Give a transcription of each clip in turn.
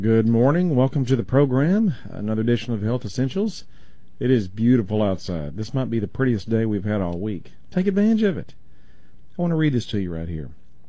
Good morning. Welcome to the program. Another edition of Health Essentials. It is beautiful outside. This might be the prettiest day we've had all week. Take advantage of it. I want to read this to you right here.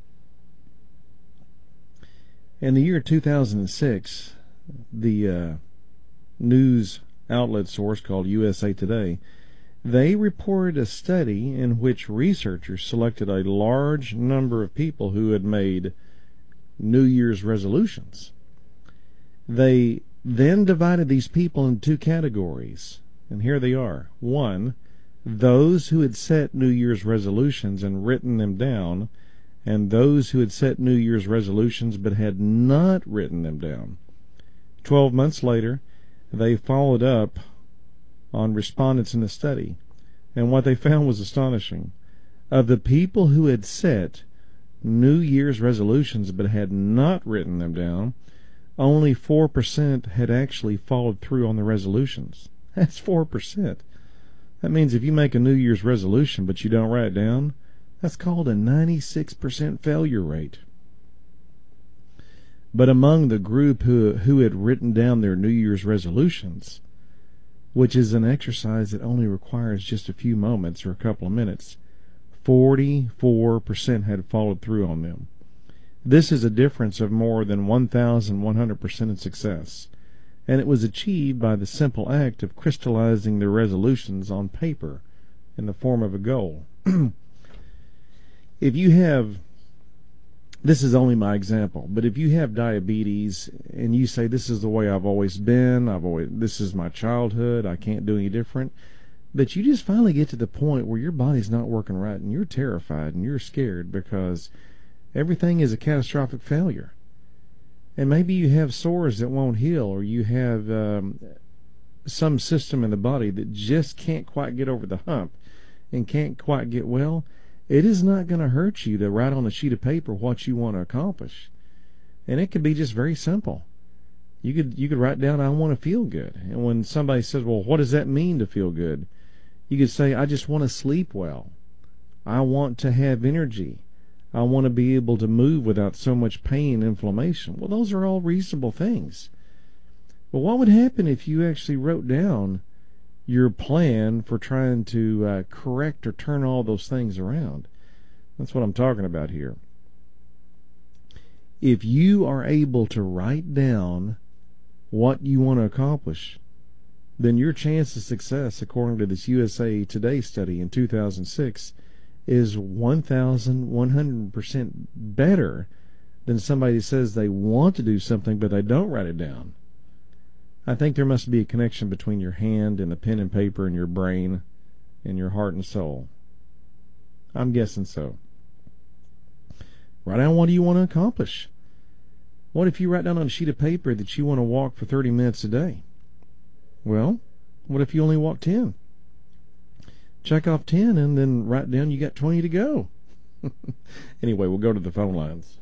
In the year 2006, the news outlet source called USA Today, they reported a study in which researchers selected a large number of people who had made New Year's resolutions. They then divided these people into two categories, and here they are. One, those who had set New Year's resolutions and written them down, and those who had set New Year's resolutions but had not written them down. 12 months later, they followed up on respondents in the study, and what they found was astonishing. Of the people who had set New Year's resolutions but had not written them down, only 4% had actually followed through on the resolutions. That's 4%. That means if you make a New Year's resolution but you don't write it down, that's called a 96% failure rate. But among the group who had written down their New Year's resolutions, which is an exercise that only requires just a few moments or a couple of minutes, 44% had followed through on them. This is a difference of more than 1,100% in success, and it was achieved by the simple act of crystallizing their resolutions on paper in the form of a goal. If you have, this is only my example, but if you have diabetes and you say, this is the way I've always been, this is my childhood, I can't do any different, but you just finally get to the point where your body's not working right and you're terrified and you're scared because everything is a catastrophic failure. And maybe you have sores that won't heal, or you have some system in the body that just can't quite get over the hump and can't quite get well. It is not going to hurt you to write on a sheet of paper what you want to accomplish. And it could be just very simple. You could write down, I want to feel good. And when somebody says, well, what does that mean to feel good? You could say, I just want to sleep well. I want to have energy. I want to be able to move without so much pain and inflammation. Well, those are all reasonable things. But what would happen if you actually wrote down your plan for trying to correct or turn all those things around? That's what I'm talking about here. If you are able to write down what you want to accomplish, then your chance of success, according to this USA Today study in 2006, is 1,100% better than somebody that says they want to do something but they don't write it down. I think there must be a connection between your hand and the pen and paper and your brain and your heart and soul. I'm guessing so. Write down what do you want to accomplish. What if you write down on a sheet of paper that you want to walk for 30 minutes a day? Well, what if you only walk 10? Check off 10 and then write down you got 20 to go. Anyway, we'll go to the phone lines.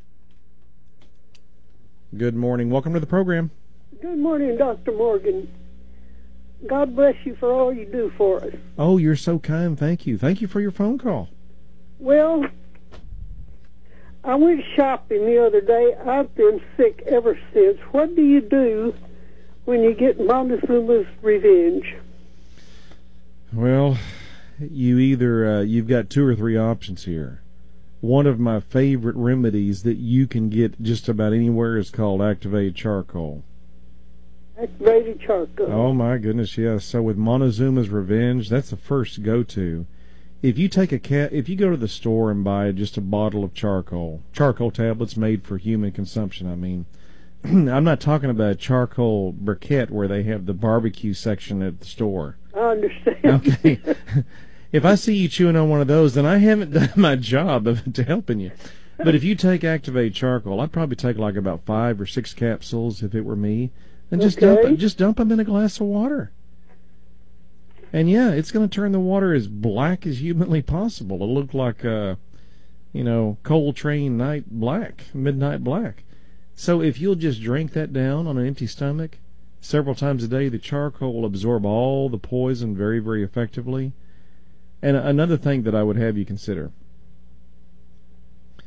Good morning. Welcome to the program. Good morning, Dr. Morgan. God bless you for all you do for us. Oh, you're so kind. Thank you. Thank you for your phone call. Well, I went shopping the other day. I've been sick ever since. What do you do when you get Montezuma's revenge? Well, you've got two or three options here. One of my favorite remedies that you can get just about anywhere is called activated charcoal. Activated charcoal. Oh my goodness, yes. So with Montezuma's Revenge, that's the first go-to. If you go to the store and buy just a bottle of charcoal tablets made for human consumption, I mean, I'm not talking about a charcoal briquette where they have the barbecue section at the store. I understand. Okay. If I see you chewing on one of those, then I haven't done my job of helping you. But if you take activated charcoal, I'd probably take like about 5 or 6 capsules if it were me, and just dump them in a glass of water. And yeah, it's going to turn the water as black as humanly possible. It'll look like Coltrane midnight black. So if you'll just drink that down on an empty stomach several times a day, the charcoal will absorb all the poison very, very effectively. And another thing that I would have you consider,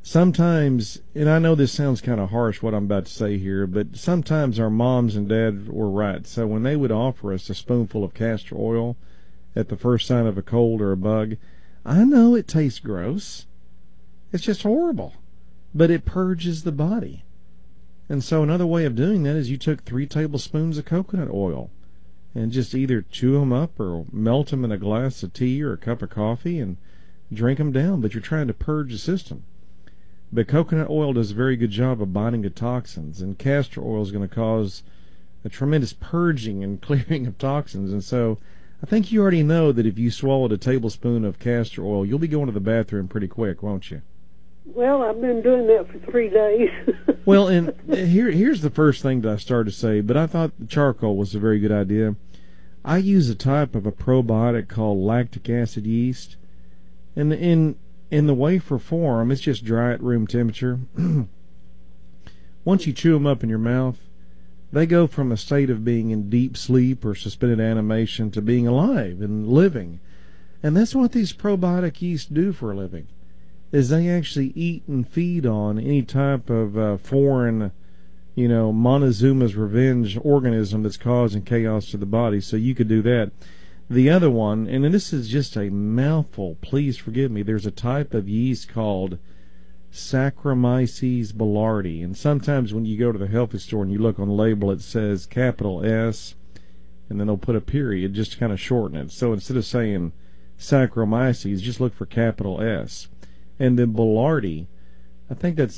sometimes, and I know this sounds kind of harsh what I'm about to say here, but sometimes our moms and dads were right. So when they would offer us a spoonful of castor oil at the first sign of a cold or a bug, I know it tastes gross. It's just horrible. But it purges the body. And so another way of doing that is you took 3 tablespoons of coconut oil and just either chew them up or melt them in a glass of tea or a cup of coffee and drink them down. But you're trying to purge the system. But coconut oil does a very good job of binding to toxins, and castor oil is going to cause a tremendous purging and clearing of toxins. And so I think you already know that if you swallowed a tablespoon of castor oil, you'll be going to the bathroom pretty quick, won't you? Well, I've been doing that for 3 days. Well, and here's the first thing that I started to say, but I thought the charcoal was a very good idea. I use a type of a probiotic called lactic acid yeast, and in the wafer form, it's just dry at room temperature. Once you chew them up in your mouth, they go from a state of being in deep sleep or suspended animation to being alive and living. And that's what these probiotic yeast do for a living, is they actually eat and feed on any type of foreign, Montezuma's revenge organism that's causing chaos to the body. So you could do that. The other one, and this is just a mouthful, please forgive me, there's a type of yeast called Saccharomyces boulardii. And sometimes when you go to the healthy store and you look on the label, it says capital S, and then they'll put a period just to kind of shorten it. So instead of saying Saccharomyces, just look for capital S. And then Boulardii, I think that's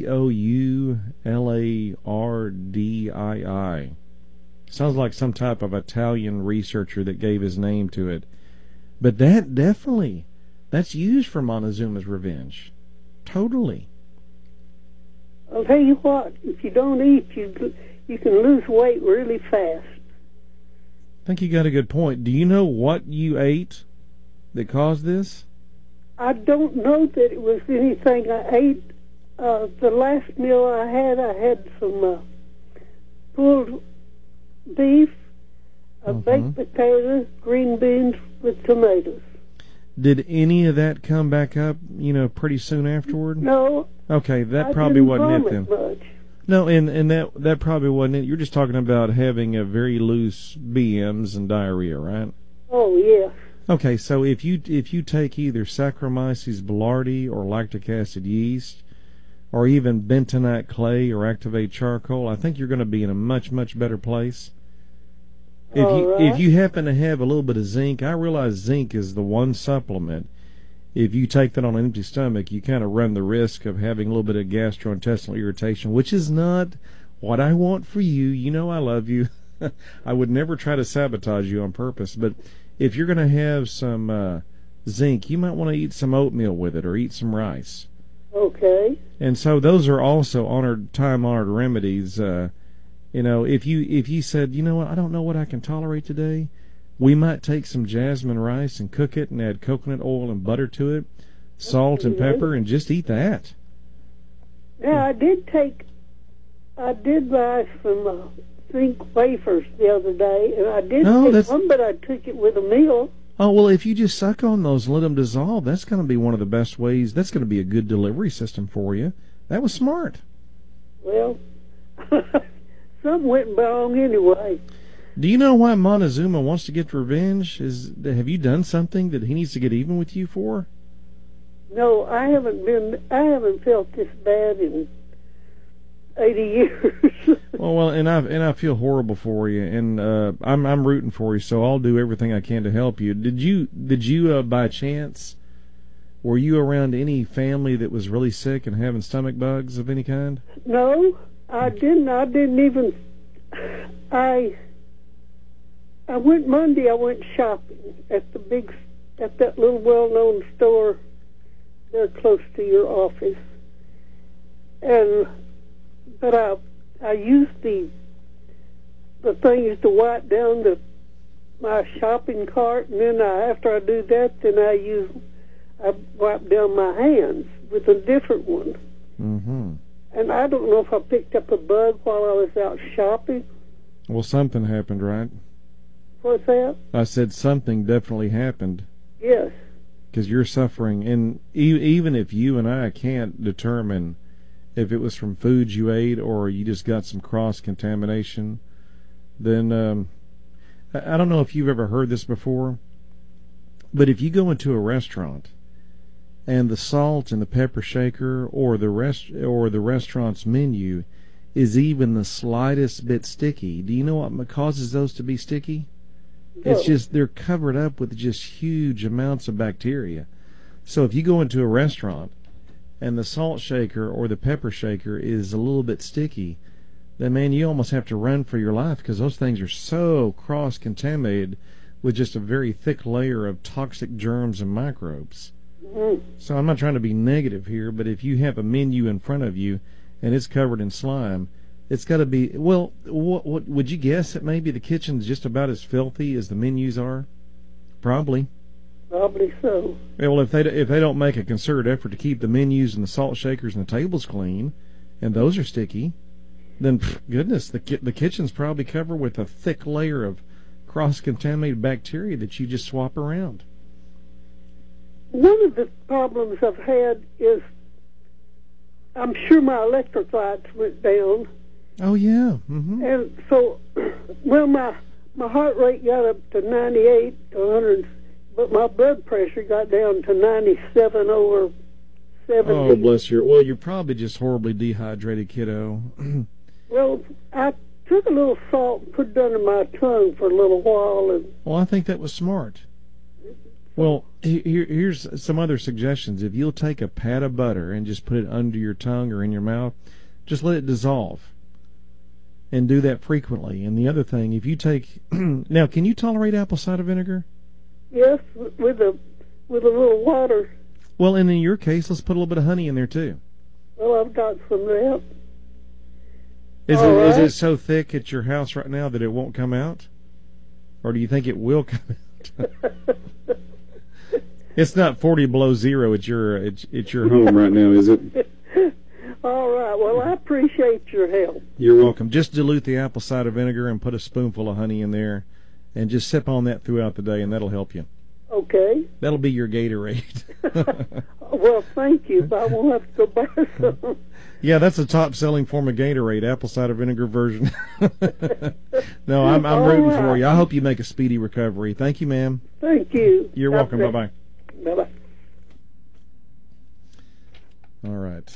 Boulardii. Sounds like some type of Italian researcher that gave his name to it. But that's used for Montezuma's revenge. Totally. I'll tell you what, if you don't eat, you can lose weight really fast. I think you got a good point. Do you know what you ate that caused this? I don't know that it was anything I ate. The last meal I had some pulled beef, a baked potato, green beans with tomatoes. Did any of that come back up, pretty soon afterward? No. Okay, that probably wasn't it then. Much. No, and that probably wasn't it. You're just talking about having a very loose BMs and diarrhea, right? Oh, yeah. Okay, so if you take either Saccharomyces boulardii or lactic acid yeast, or even bentonite clay or activate charcoal, I think you're going to be in a much, much better place. If you happen to have a little bit of zinc, I realize zinc is the one supplement. If you take that on an empty stomach, you kind of run the risk of having a little bit of gastrointestinal irritation, which is not what I want for you. You know I love you. I would never try to sabotage you on purpose, but if you're going to have some zinc, you might want to eat some oatmeal with it or eat some rice. Okay. And so those are also time-honored remedies. If you said, you know what, I don't know what I can tolerate today, we might take some jasmine rice and cook it and add coconut oil and butter to it, salt and pepper, and just eat that. Yeah, I did buy some zinc wafers the other day, and I did take one, but I took it with a meal. Oh, well, if you just suck on those and let them dissolve, that's going to be one of the best ways. That's going to be a good delivery system for you. That was smart. Well, something went wrong anyway. Do you know why Montezuma wants to get revenge? Have you done something that he needs to get even with you for? No, I haven't felt this bad in 80 years. well, and I feel horrible for you, and I'm rooting for you, so I'll do everything I can to help you. Did you by chance, were you around any family that was really sick and having stomach bugs of any kind? No, I didn't. I didn't even. I went Monday. I went shopping at that little well-known store there close to your office, but I used the things to wipe down my shopping cart, and then after I do that, then I wipe down my hands with a different one. Mm-hmm. And I don't know if I picked up a bug while I was out shopping. Well, something happened, right? What's that? I said something definitely happened. Yes. because you're suffering. And even if you and I can't determine if it was from foods you ate or you just got some cross-contamination, then I don't know if you've ever heard this before, but if you go into a restaurant and the salt and the pepper shaker or the restaurant's menu is even the slightest bit sticky, do you know what causes those to be sticky? No. It's just they're covered up with just huge amounts of bacteria. So if you go into a restaurant and the salt shaker or the pepper shaker is a little bit sticky, then, man, you almost have to run for your life because those things are so cross-contaminated with just a very thick layer of toxic germs and microbes. So I'm not trying to be negative here, but if you have a menu in front of you and it's covered in slime, it's got to be, well, what would you guess that maybe the kitchen's just about as filthy as the menus are? Probably. Probably so. Well, if they don't make a concerted effort to keep the menus and the salt shakers and the tables clean, and those are sticky, then goodness, the kitchen's probably covered with a thick layer of cross-contaminated bacteria that you just swap around. One of the problems I've had is I'm sure my electric lights went down. Oh, yeah. Mm-hmm. And so, well, my heart rate got up to 98 to 100, but my blood pressure got down to 97 over 70. Oh, bless you. Well, you're probably just horribly dehydrated, kiddo. Well, I took a little salt and put it under my tongue for a little while. And well, I think that was smart. Well, here's some other suggestions. If you'll take a pat of butter and just put it under your tongue or in your mouth, just let it dissolve. And do that frequently. And the other thing, if you take... Now, can you tolerate apple cider vinegar? yes, with a little water. Well, and in your case, let's put a little bit of honey in there, too. Well, I've got some of that. Is it so thick at your house right now that it won't come out? Or do you think it will come out? It's not 40 below zero at your home right now, is it? All right. Well, I appreciate your help. You're welcome. Just dilute the apple cider vinegar and put a spoonful of honey in there, and just sip on that throughout the day, and that'll help you. Okay. That'll be your Gatorade. Well, thank you, but I won't have to go buy some. Yeah, that's a top-selling form of Gatorade, apple cider vinegar version. No, I'm rooting for you. I hope you make a speedy recovery. Thank you, ma'am. Thank you. You're welcome. Bye-bye. Bye-bye. All right.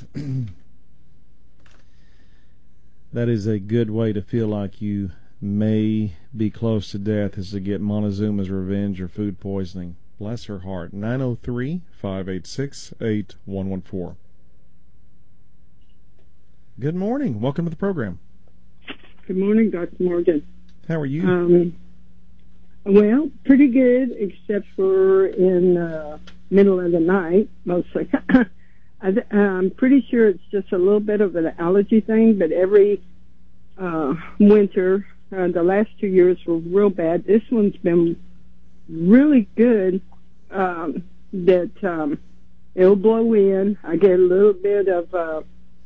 That is a good way to feel like you may be close to death, is to get Montezuma's Revenge or food poisoning. Bless her heart. 903-586-8114. Good morning. Welcome to the program. Good morning, Dr. Morgan. How are you? Well, pretty good, except for in the middle of the night, mostly. I'm pretty sure it's just a little bit of an allergy thing, but every winter, the last 2 years were real bad. This one's been really good, that it'll blow in. I get a little bit of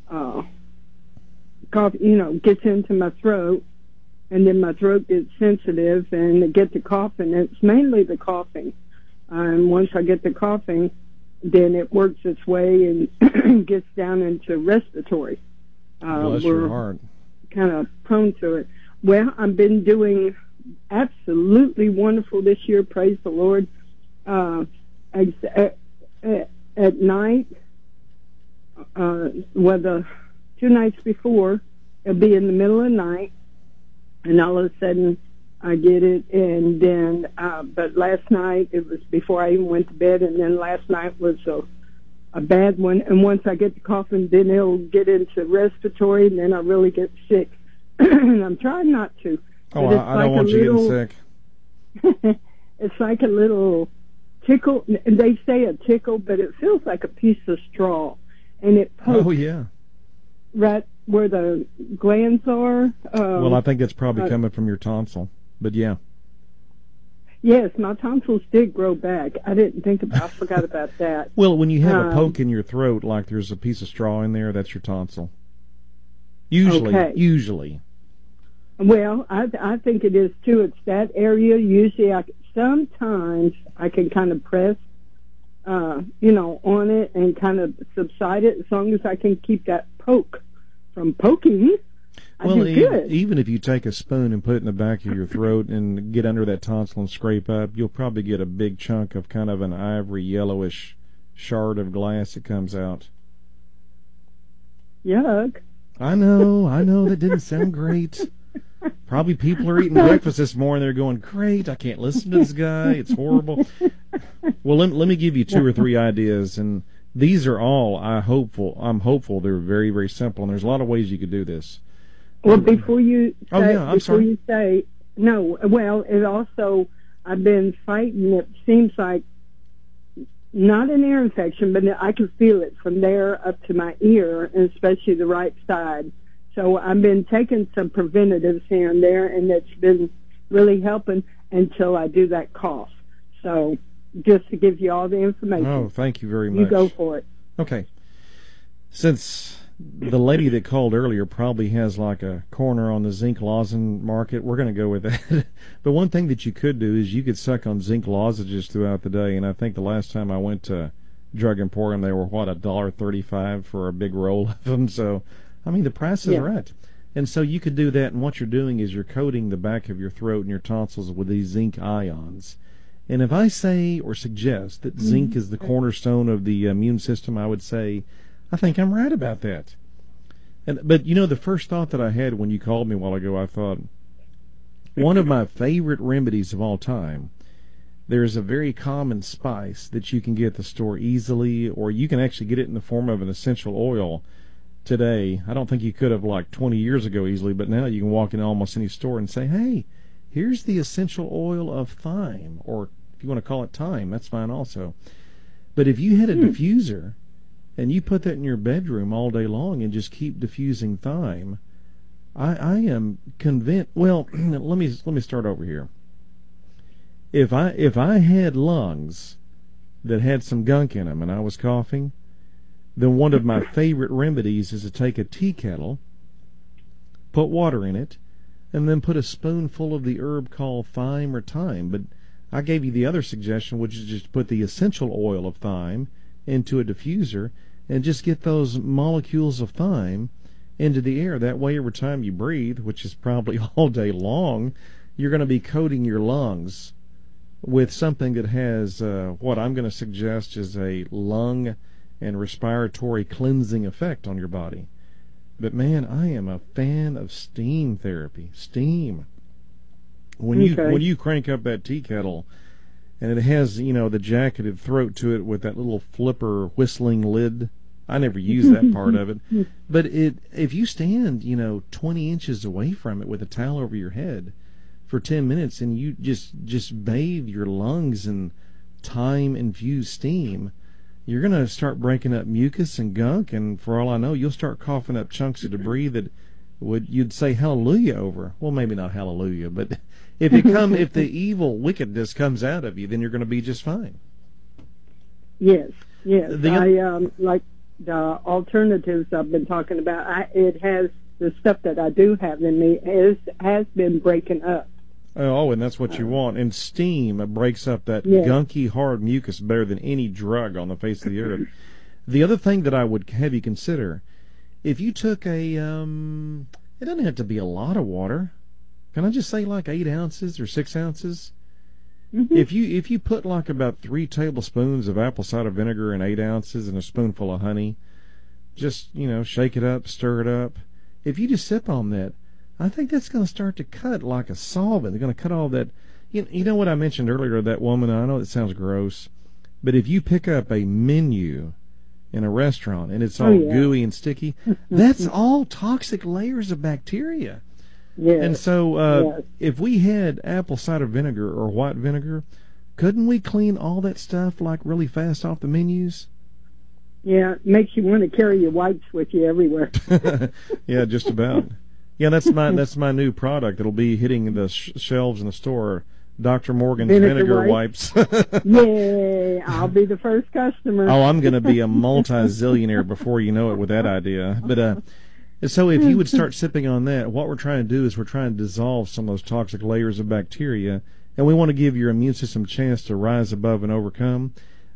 cough, gets into my throat, and then my throat gets sensitive, and I get to coughing. It's mainly the coughing. And once I get the coughing, then it works its way and gets down into respiratory. Bless your heart. Kind of prone to it. Well, I've been doing absolutely wonderful this year, praise the Lord. At night, the 2 nights before, it'll be in the middle of the night, and all of a sudden I get it, and then, but last night, it was before I even went to bed, and then last night was a bad one, and once I get the coughing, then it'll get into respiratory, and then I really get sick. And I'm trying not to. Oh, I don't want you getting sick. It's like a little tickle, and they say a tickle, but it feels like a piece of straw, and it pokes. Oh, yeah. Right where the glands are. Well, I think it's probably coming from your tonsil, but yeah. Yes, my tonsils did grow back. I forgot about that. Well, when you have a poke in your throat, like there's a piece of straw in there, that's your tonsil. Usually. Well, I think it is too. It's that area. Usually, sometimes I can kind of press on it and kind of subside it. As long as I can keep that poke from poking, I do good. Even if you take a spoon and put it in the back of your throat and get under that tonsil and scrape up, you'll probably get a big chunk of kind of an ivory yellowish shard of glass that comes out. Yuck. I know, that didn't sound great. Probably people are eating breakfast this morning. They're going, great, I can't listen to this guy. It's horrible. Well, let me give you 2 or 3 ideas, and these are all I'm hopeful they're very, very simple, and there's a lot of ways you could do this. Well, before you say, no, well, it also, I've been fighting, it seems like, not an ear infection, but I can feel it from there up to my ear, and especially the right side. So I've been taking some preventatives here and there, and it's been really helping until I do that cough. So just to give you all the information. Oh, thank you very much. You go for it. Okay. Since the lady that called earlier probably has like a corner on the zinc lozenge market, we're going to go with that. But one thing that you could do is you could suck on zinc lozenges throughout the day, and I think the last time I went to Drug Emporium, they were, $1.35 for a big roll of them. So, I mean, the price is right. And so you could do that, and what you're doing is you're coating the back of your throat and your tonsils with these zinc ions. And if I say or suggest that zinc is the cornerstone of the immune system, I would say I think I'm right about that. But the first thought that I had when you called me a while ago, I thought, one of my favorite remedies of all time, there's a very common spice that you can get at the store easily, or you can actually get it in the form of an essential oil today. I don't think you could have like 20 years ago easily, but now you can walk into almost any store and say, hey, here's the essential oil of thyme, or if you want to call it thyme, that's fine also. But if you had a diffuser and you put that in your bedroom all day long and just keep diffusing thyme, I am convinced. Well, let me start over here. If I had lungs that had some gunk in them and I was coughing, then one of my favorite remedies is to take a tea kettle, put water in it, and then put a spoonful of the herb called thyme or thyme. But I gave you the other suggestion, which is just put the essential oil of thyme into a diffuser and just get those molecules of thyme into the air. That way, every time you breathe, which is probably all day long, you're going to be coating your lungs with something that has what I'm going to suggest is a lung and respiratory cleansing effect on your body. But man, I am a fan of steam therapy. Steam. When you crank up that tea kettle, and it has the jacketed throat to it with that little flipper whistling lid. I never use that part of it, but if you stand 20 inches away from it with a towel over your head for 10 minutes, and you just bathe your lungs in thyme infused steam, you're going to start breaking up mucus and gunk, and for all I know, you'll start coughing up chunks of debris that you'd say hallelujah over. Well, maybe not hallelujah, but if the evil wickedness comes out of you, then you're going to be just fine. Yes. I like the alternatives I've been talking about. It has the stuff that I do have in me has been breaking up. Oh, and that's what you want. And steam breaks up that gunky, hard mucus better than any drug on the face of the earth. The other thing that I would have you consider, if you took it doesn't have to be a lot of water. Can I just say like 8 ounces or 6 ounces? Mm-hmm. If you put like about 3 tablespoons of apple cider vinegar in 8 ounces and a spoonful of honey, just shake it up, stir it up. If you just sip on that, I think that's going to start to cut like a solvent. They're going to cut all that. You know what I mentioned earlier, that woman, I know it sounds gross, but if you pick up a menu in a restaurant and it's all gooey and sticky, that's all toxic layers of bacteria. Yes. And so if we had apple cider vinegar or white vinegar, couldn't we clean all that stuff like really fast off the menus? Yeah, it makes you want to carry your wipes with you everywhere. Yeah, just about. Yeah, that's my new product. It'll be hitting the shelves in the store. Dr. Morgan's vinegar wipes. Yay! I'll be the first customer. Oh, I'm going to be a multi-zillionaire before you know it with that idea. But so if you would start sipping on that, what we're trying to do is we're trying to dissolve some of those toxic layers of bacteria, and we want to give your immune system a chance to rise above and overcome.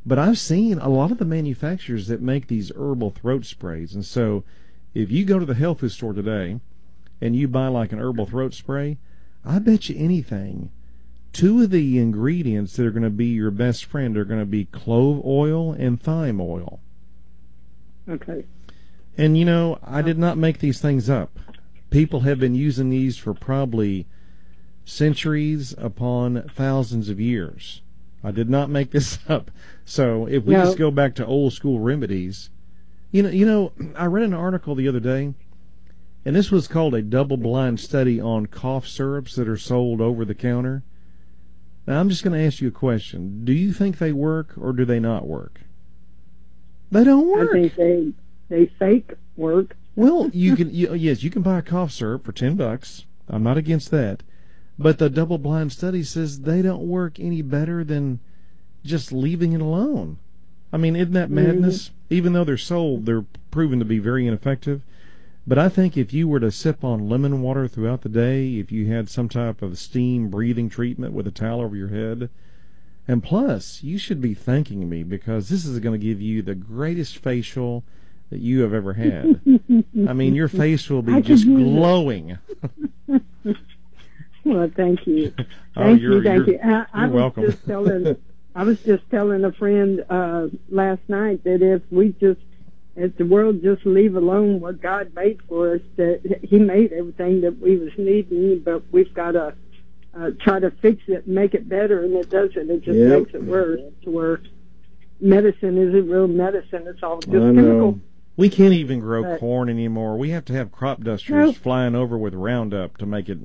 But I've seen a lot of the manufacturers that make these herbal throat sprays. And so if you go to the health food store today and you buy like an herbal throat spray, I bet you anything, 2 of the ingredients that are going to be your best friend are going to be clove oil and thyme oil. Okay. And, you know, I did not make these things up. People have been using these for probably centuries upon thousands of years. I did not make this up. So if we just go back to old school remedies, you know, I read an article the other day, and this was called a double-blind study on cough syrups that are sold over the counter. Now, I'm just going to ask you a question. Do you think they work or do they not work? They don't work. I think they fake work. Well, you can buy a cough syrup for $10. I'm not against that. But the double-blind study says they don't work any better than just leaving it alone. I mean, isn't that madness? Even though they're sold, they're proven to be very ineffective. But I think if you were to sip on lemon water throughout the day, if you had some type of steam breathing treatment with a towel over your head, and plus, you should be thanking me because this is going to give you the greatest facial that you have ever had. I mean, your face will be just glowing. Well, thank you. Thank you. You're welcome. I was just telling a friend last night that if the world just leave alone what God made for us, that He made everything that we was needing, but we've got to try to fix it and make it better, and it doesn't. It just makes it worse. To where medicine isn't real medicine; it's all just chemical. We can't even grow corn anymore. We have to have crop dusters flying over with Roundup to make it.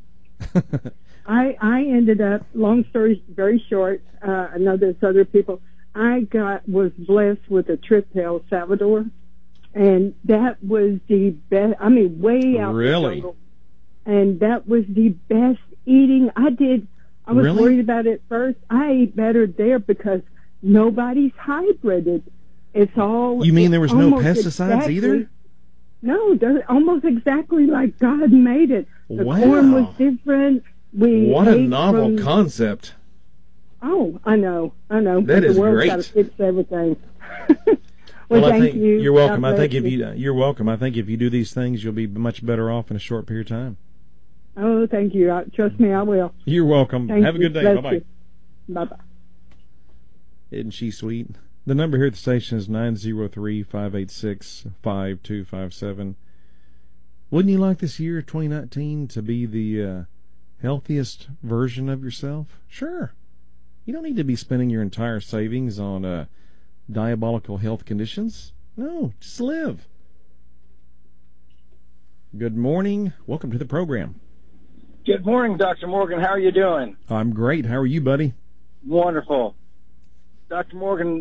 I ended up, long story very short, I know there's other people, was blessed with a trip to El Salvador, and that was the best, I mean, way out really? The jungle. And that was the best eating I did. I was worried about it first. I ate better there because nobody's hybrided. It's all... You mean there was no pesticides either? No, they're almost exactly like God made it. The corn was different. What a novel concept. Oh, I know. That is the world's great. Got to fix everything. Well, thank you. You're welcome. I think you're welcome. I think if you do these things, you'll be much better off in a short period of time. Oh, thank you. Trust me, I will. You're welcome. Have a good day. Bye-bye. Bye-bye. Isn't she sweet? The number here at the station is 903-586-5257. Wouldn't you like this year, 2019, to be the healthiest version of yourself? Sure. You don't need to be spending your entire savings on diabolical health conditions. No, just live. Good morning. Welcome to the program. Good morning, Dr. Morgan. How are you doing? I'm great. How are you, buddy? Wonderful. Dr. Morgan,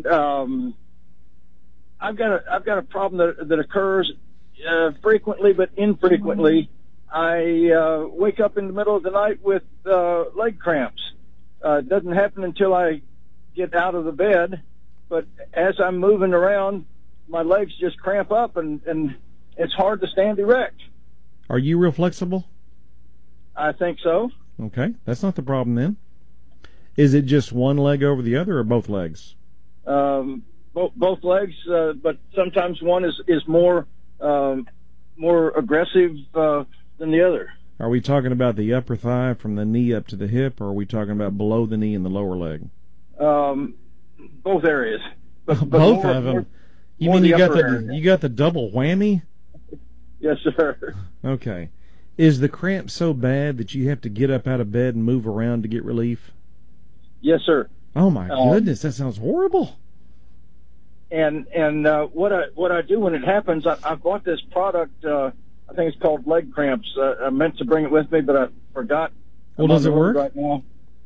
I've got a problem that occurs frequently but infrequently. I wake up in the middle of the night with leg cramps. It doesn't happen until I get out of the bed, but as I'm moving around, my legs just cramp up, and it's hard to stand erect. Are you real flexible? I think so. Okay, that's not the problem then. Is it just one leg over the other, or both legs? Both legs, but sometimes one is more aggressive than the other. Are we talking about the upper thigh from the knee up to the hip, or are we talking about below the knee and the lower leg? Both areas. But both of them. You mean you got the double whammy? Yes, sir. Okay. Is the cramp so bad that you have to get up out of bed and move around to get relief? Yes, sir. Oh my goodness, that sounds horrible. And what I do when it happens, I bought this product. I think it's called Leg Cramps. I meant to bring it with me, but I forgot. Well, does it work right now?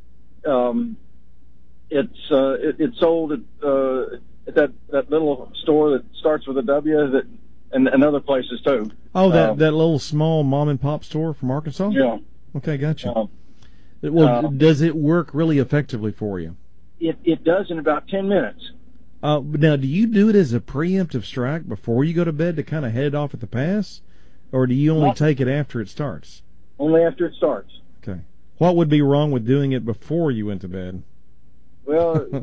It's sold at that little store that starts with a W and other places too. Oh, that little small mom and pop store from Arkansas? Yeah. Okay, gotcha. Well, does it work really effectively for you? It does in about 10 minutes. Now, do you do it as a preemptive strike before you go to bed to kind of head off at the pass, or do you only take it after it starts? Only after it starts. Okay. What would be wrong with doing it before you went to bed? Well,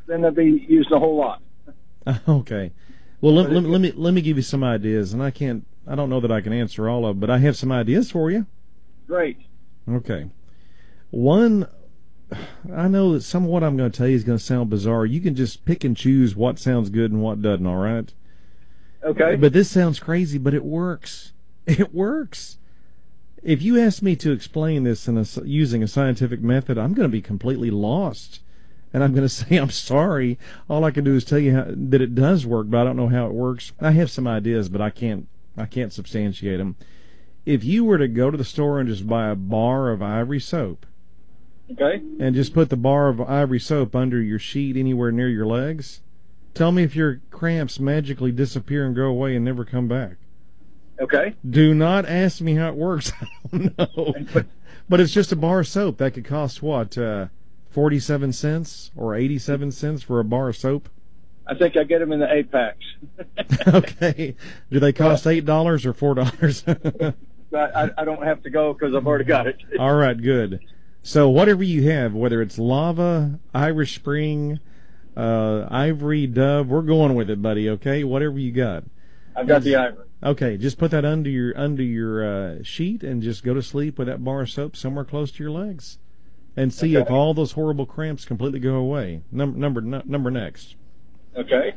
then they'll be using a whole lot. Okay. Well, let me give you some ideas, and I don't know that I can answer all of them, but I have some ideas for you. Great. Okay. One, I know that some of what I'm going to tell you is going to sound bizarre. You can just pick and choose what sounds good and what doesn't, all right? Okay. But this sounds crazy, but it works. It works. If you ask me to explain this using a scientific method, I'm going to be completely lost. And I'm going to say, I'm sorry. All I can do is tell you that it does work, but I don't know how it works. I have some ideas, but I can't substantiate them. If you were to go to the store and just buy a bar of Ivory soap, okay, and just put the bar of Ivory soap under your sheet anywhere near your legs, tell me if your cramps magically disappear and go away and never come back. Okay. Do not ask me how it works. I don't know. But it's just a bar of soap. That could cost, what, 47 cents or 87 cents for a bar of soap? I think I get them in the 8-packs. Okay. Do they cost $8 or $4? I don't have to go because I've already got it. All right, good. So whatever you have, whether it's Lava, Irish Spring, Ivory, Dove, we're going with it, buddy, okay? Whatever you got. I've got the Ivory. Okay, just put that under your sheet and just go to sleep with that bar of soap somewhere close to your legs, and see if all those horrible cramps completely go away. Number next. Okay.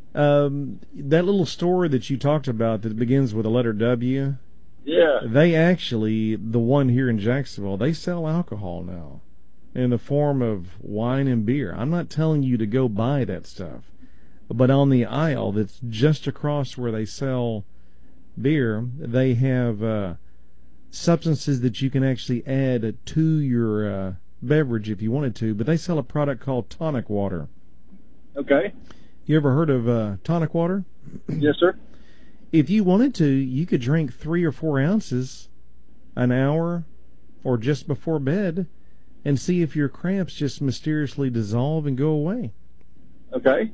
That little store that you talked about that begins with the letter W. Yeah. They actually, the one here in Jacksonville, they sell alcohol now in the form of wine and beer. I'm not telling you to go buy that stuff, but on the aisle that's just across where they sell beer, they have substances that you can actually add to your beverage if you wanted to, but they sell a product called tonic water. Okay. You ever heard of tonic water? Yes, sir. If you wanted to, you could drink 3 or 4 ounces an hour or just before bed and see if your cramps just mysteriously dissolve and go away. Okay.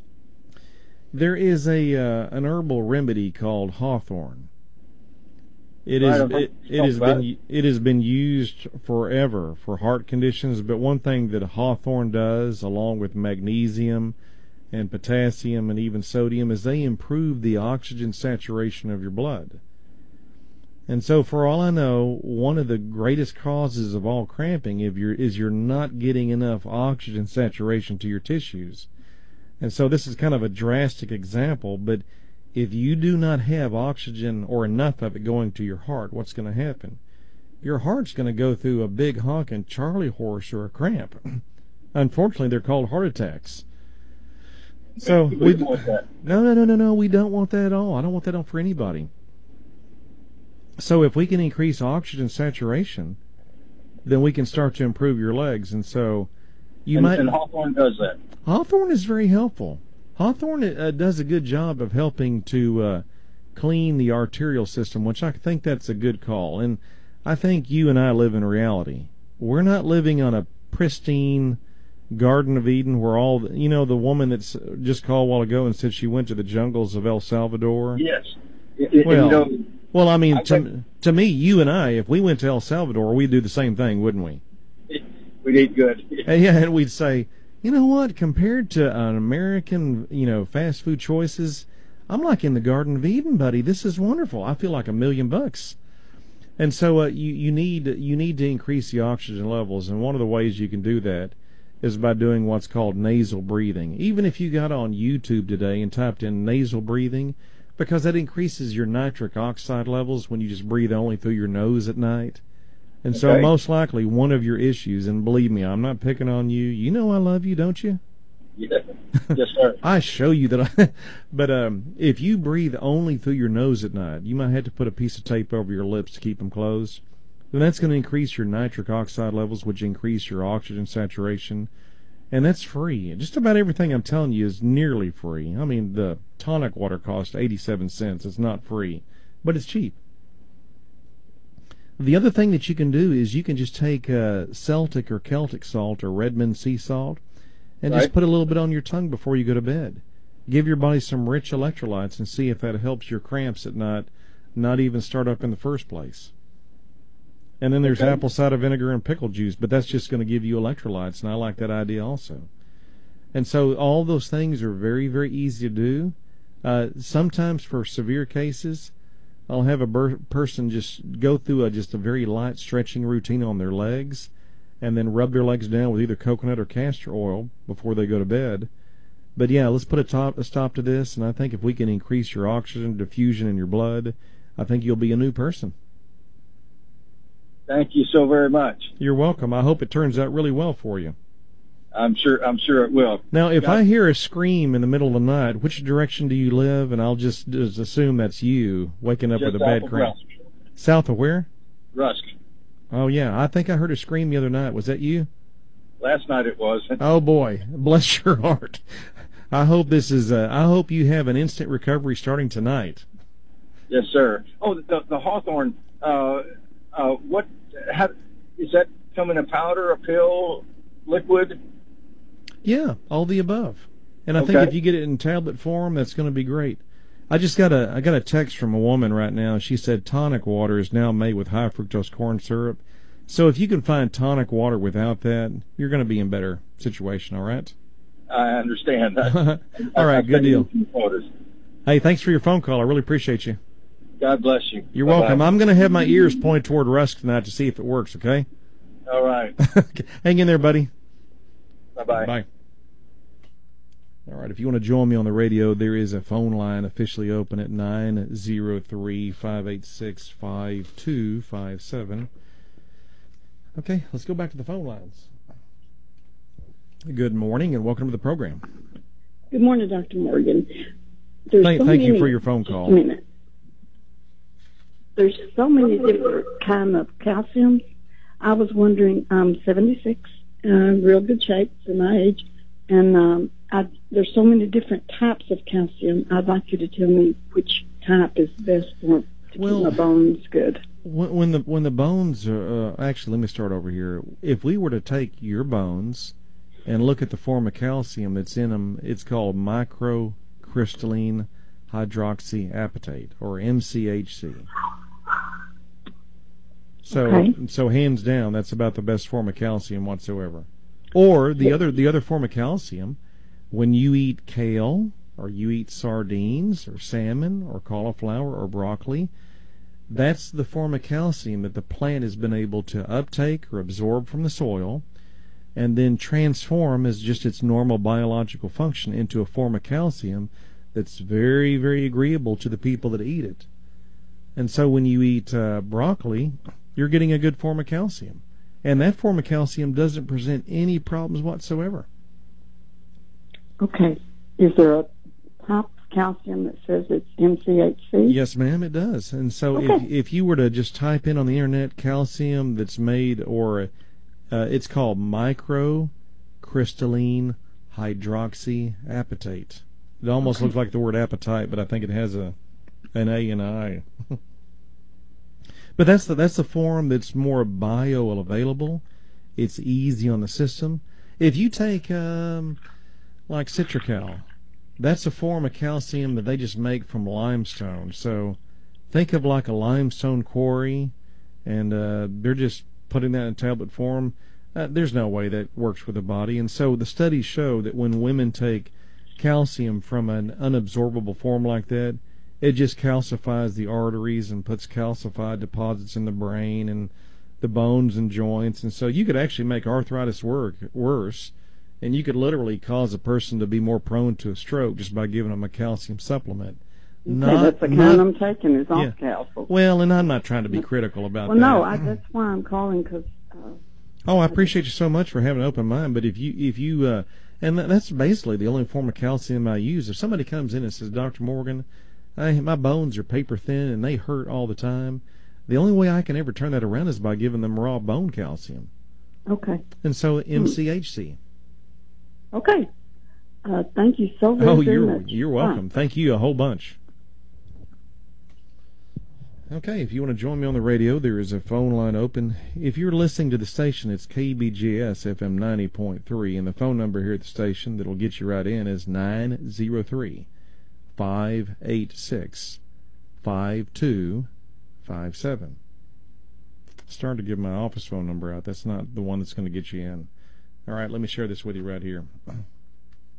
There is an herbal remedy called hawthorn. It has been used forever for heart conditions, but one thing that hawthorn does, along with magnesium and potassium and even sodium, is they improve the oxygen saturation of your blood. And so, for all I know, one of the greatest causes of all cramping is you're not getting enough oxygen saturation to your tissues. And so this is kind of a drastic example, but if you do not have oxygen or enough of it going to your heart, what's going to happen? Your heart's going to go through a big honking Charlie horse or a cramp. Unfortunately, they're called heart attacks. So we don't want that. No, we don't want that at all. I don't want that on for anybody. So if we can increase oxygen saturation, then we can start to improve your legs. And so and hawthorn does that. Hawthorn is very helpful. Hawthorn does a good job of helping to clean the arterial system, which I think that's a good call. And I think you and I live in reality. We're not living on a pristine Garden of Eden where the woman that's just called a while ago and said she went to the jungles of El Salvador. Yes. Well, I mean, to me, you and I, if we went to El Salvador, we'd do the same thing, wouldn't we? We'd eat good. Yeah, and we'd say, you know what, compared to an American, fast food choices, I'm like in the Garden of Eden, buddy. This is wonderful. I feel like $1 million. And so you need to increase the oxygen levels, and one of the ways you can do that is by doing what's called nasal breathing. Even if you got on YouTube today and typed in nasal breathing, because that increases your nitric oxide levels when you just breathe only through your nose at night. And so most likely one of your issues, and believe me, I'm not picking on you. You know I love you, don't you? Yeah. Yes, sir. I show you that but if you breathe only through your nose at night, you might have to put a piece of tape over your lips to keep them closed. Then that's going to increase your nitric oxide levels, which increase your oxygen saturation. And that's free. Just about everything I'm telling you is nearly free. I mean, the tonic water costs 87 cents. It's not free, but it's cheap. The other thing that you can do is you can just take Celtic or Celtic salt or Redmond sea salt and just put a little bit on your tongue before you go to bed. Give your body some rich electrolytes and see if that helps your cramps at night not even start up in the first place. And then there's apple cider vinegar and pickle juice, but that's just going to give you electrolytes, and I like that idea also. And so all those things are very, very easy to do. Sometimes for severe cases, I'll have a person just go through just a very light stretching routine on their legs, and then rub their legs down with either coconut or castor oil before they go to bed. But yeah, let's put a stop to this, and I think if we can increase your oxygen diffusion in your blood, I think you'll be a new person. Thank you so very much. You're welcome. I hope it turns out really well for you. I'm sure it will. Now, if I hear a scream in the middle of the night, which direction do you live? And I'll just assume that's you waking up with a bad cramp. South of where? Rusk. Oh, yeah. I think I heard a scream the other night. Was that you? Last night it was. Oh, boy. Bless your heart. I hope I hope you have an instant recovery starting tonight. Yes, sir. Oh, the Hawthorne, what, how, is that come in a powder, a pill, liquid? Yeah, all the above. And I think if you get it in tablet form, that's going to be great. I got a text from a woman right now. She said tonic water is now made with high fructose corn syrup. So if you can find tonic water without that, you're going to be in better situation, all right? I understand. All right, good deal. Hey, thanks for your phone call. I really appreciate you. God bless you. You're welcome. I'm going to have my ears pointed toward Rusk tonight to see if it works, okay? All right. Hang in there, buddy. Bye-bye. Bye. All right, if you want to join me on the radio, there is a phone line officially open at 903-586-5257. Okay, let's go back to the phone lines. Good morning and welcome to the program. Good morning, Dr. Morgan. Thank you for your phone call. Just a minute. There's so many different kind of calciums. I was wondering, I'm 76, real good shape for my age, and there's so many different types of calcium. I'd like you to tell me which type is best to keep my bones good. When the bones are actually, let me start over here. If we were to take your bones and look at the form of calcium that's in them, it's called microcrystalline hydroxyapatite, or MCHC. So hands down, that's about the best form of calcium whatsoever. Or the other form of calcium, when you eat kale, or you eat sardines, or salmon, or cauliflower, or broccoli, that's the form of calcium that the plant has been able to uptake or absorb from the soil, and then transform as just its normal biological function into a form of calcium that's very, very agreeable to the people that eat it. And so when you eat broccoli, you're getting a good form of calcium. And that form of calcium doesn't present any problems whatsoever. Okay. Is there a type of calcium that says it's MCHC? Yes, ma'am, it does. And so if you were to just type in on the internet calcium that's made, or it's called microcrystalline hydroxyapatite. It almost looks like the word appetite, but I think it has an A and an I. But that's the form that's more bioavailable. It's easy on the system. If you take like Citracal, that's a form of calcium that they just make from limestone. So think of like a limestone quarry, and they're just putting that in tablet form. There's no way that works with the body. And so the studies show that when women take calcium from an unabsorbable form like that, it just calcifies the arteries and puts calcified deposits in the brain and the bones and joints. And so you could actually make arthritis worse, and you could literally cause a person to be more prone to a stroke just by giving them a calcium supplement. That's the kind I'm taking is off calcium. Well, and I'm not trying to be critical about that. Well, no, that's why I'm calling, because... I appreciate you so much for having an open mind, but if you and that's basically the only form of calcium I use. If somebody comes in and says, Dr. Morgan, my bones are paper thin and they hurt all the time, the only way I can ever turn that around is by giving them raw bone calcium. Okay. And so MCHC. Okay. Thank you so very much. You're welcome. Thank you a whole bunch. Okay, if you want to join me on the radio, there is a phone line open. If you're listening to the station, it's KBGS FM 90.3, and the phone number here at the station that'll get you right in is 903-586-5257. Starting to give my office phone number out. That's not the one that's going to get you in. All right, let me share this with you right here.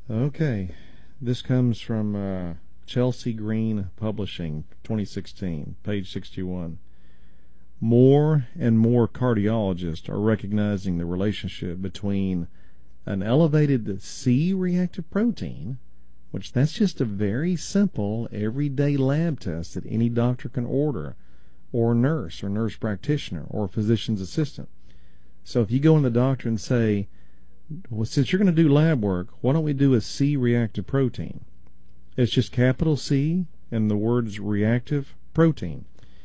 Okay, this comes from Chelsea Green Publishing, 2016, page 61. More and more cardiologists are recognizing the relationship between an elevated C-reactive protein, which that's just a very simple, everyday lab test that any doctor can order, or nurse practitioner, or physician's assistant. So if you go in the doctor and say, well, since you're going to do lab work, why don't we do a C-reactive protein? It's just capital C and the words reactive protein.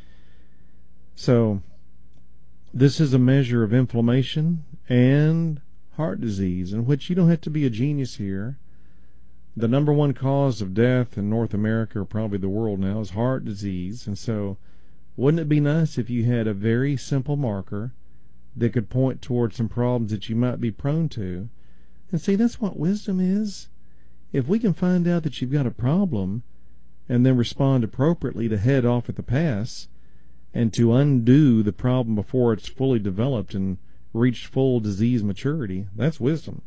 So this is a measure of inflammation and heart disease, in which you don't have to be a genius here. The number one cause of death in North America, or probably the world now, is heart disease. And so wouldn't it be nice if you had a very simple marker that could point towards some problems that you might be prone to? And see, that's what wisdom is. If we can find out that you've got a problem and then respond appropriately to head off at the pass and to undo the problem before it's fully developed and reached full disease maturity, that's wisdom.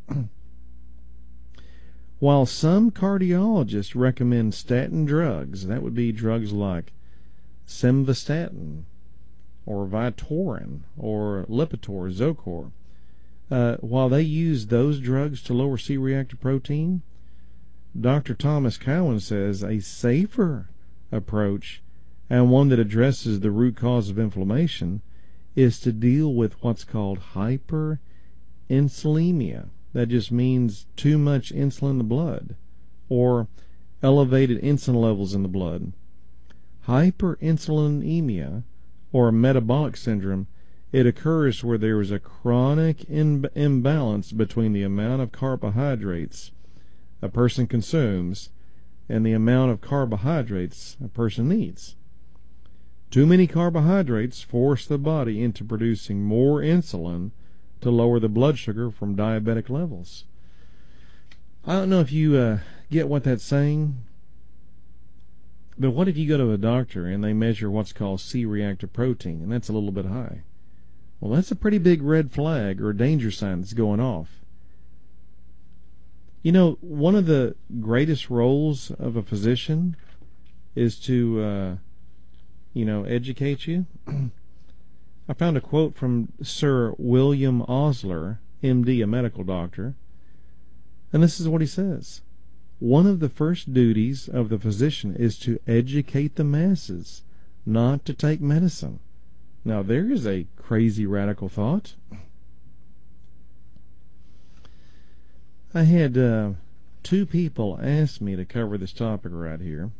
While some cardiologists recommend statin drugs, that would be drugs like simvastatin or Vytorin or Lipitor, Zocor, while they use those drugs to lower C-reactive protein, Dr. Thomas Cowan says a safer approach, and one that addresses the root cause of inflammation, is to deal with what's called hyperinsulinemia. That just means too much insulin in the blood, or elevated insulin levels in the blood. Hyperinsulinemia, or metabolic syndrome, it occurs where there is a chronic imbalance between the amount of carbohydrates a person consumes and the amount of carbohydrates a person needs. Too many carbohydrates force the body into producing more insulin to lower the blood sugar from diabetic levels. I don't know if you get what that's saying, but what if you go to a doctor and they measure what's called C-reactive protein, and that's a little bit high? Well, that's a pretty big red flag or a danger sign that's going off. You know, one of the greatest roles of a physician is to, educate you. I found a quote from Sir William Osler, M.D., a medical doctor, and this is what he says. One of the first duties of the physician is to educate the masses, not to take medicine. Now, there is a crazy radical thought. I had two people ask me to cover this topic right here.